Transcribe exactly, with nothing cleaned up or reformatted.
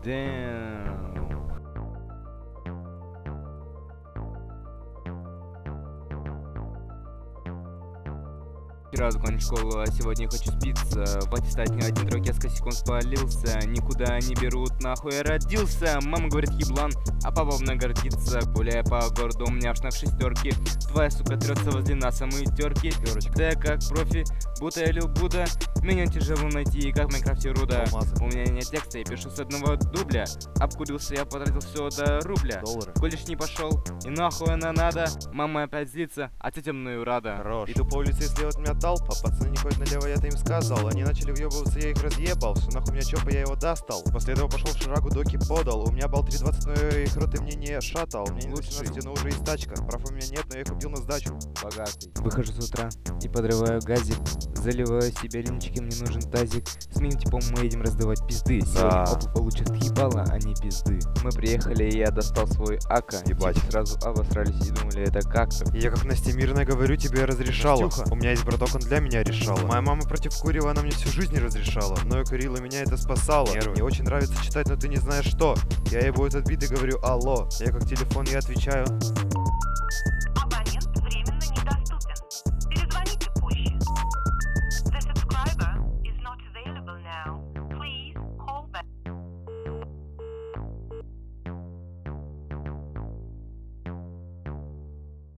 Damn. Вчера закончил школу, а сегодня хочу спиться. В аттестате один трек, я с косяком спалился. Никуда не берут, нахуй я родился. Мама говорит еблан, а папа мной гордится. Гуляя по городу, у меня аж на шестерке. Твоя сука трется возле нас, а мы терки. Да я как профи, будто я Лил Будда. Меня тяжело найти, как в Майнкрафте руда. У меня нет текста, я пишу с одного дубля. Обкурился, я потратил все до рубля. Доллары. Колледж не пошел, и нахуй она надо. Мама опять злится, а тетя мною рада. Хорош. Иду по улице, слева от меня толпа. Пацаны не ходят налево, я-то им сказал. Они начали въебываться, я их разъебал. Все нахуй меня чопа, я его достал. После этого пошел в шарагу, доки подал. У меня балл три двадцать, но их рот и мне не шатал. У меня не восемнадцать, но уже есть тачка. Прав у меня нет, но я их убил на сдачу. Богатый. Выхожу с утра и подрываю газик. Заливаю себе лимчики, мне нужен тазик. С моим типом мы едем раздавать пизды. Сегодня опа получат ебало, а не пизды. Мы приехали, и я достал свой ака. Ебать. Типа сразу обосрались и думали, это как-то. И я как Настя Мирная говорю, тебе разрешала. Настюха. У меня есть браток, он для меня решала. Моя мама против курева, она мне всю жизнь не разрешала. Но и курила, меня это спасало. Нервы. Мне очень нравится читать, но ты не знаешь что. Я ей будет отбит и говорю алло. Я как телефон, я отвечаю.